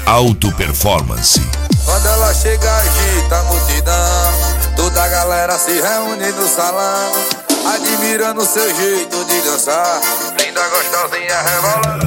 Alto Performance. Quando ela chega, agita a multidão, toda a galera se reúne no salão, admirando seu jeito de dançar, linda, gostosinha, rebolando.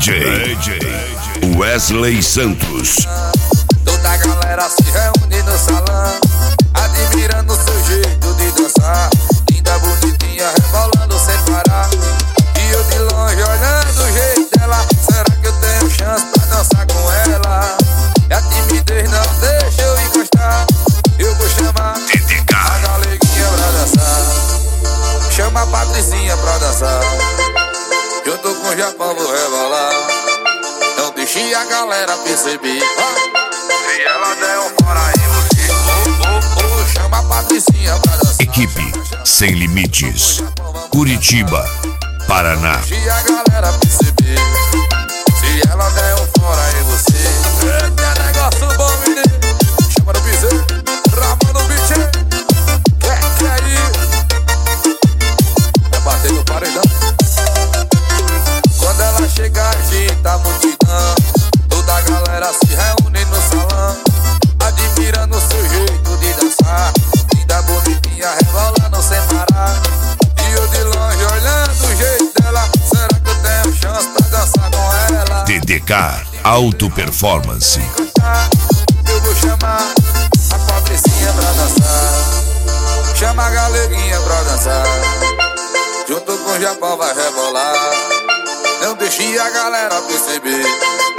DJ Wesley Santos. Toda a galera se reúne no salão, admirando seu jeito de dançar, linda, bonitinha, rebolando sem parar. E eu de longe olhando o jeito dela, será que eu tenho chance pra dançar com ela? E a timidez não deixa eu encostar, eu vou chamar a galeguinha pra dançar. Chama a Patricinha pra dançar, junto com o Japão vou rebolar. Não deixe a galera perceber, se ela der um fora aí você chama a Patricinha pra dançar. Equipe Sem Limites, Curitiba, Paraná. Deixe a galera perceber, se ela der um fora aí você. Eita, negócio bom, menino. Chama no piseiro, Ramon no beat. Que aí? É bater no paredão. Quando ela chega, agita a multidão, toda a galera se reúne no salão, admirando seu jeito de dançar, linda, bonitinha, rebolando sem parar. E eu de longe olhando o jeito dela, será que eu tenho chance pra dançar com ela? DDK Alto Performance. Eu vou chamar a Patricinha pra dançar, chama a galeguinha pra dançar, junto com o Japão vai rebolar. Não deixe a galera perceber,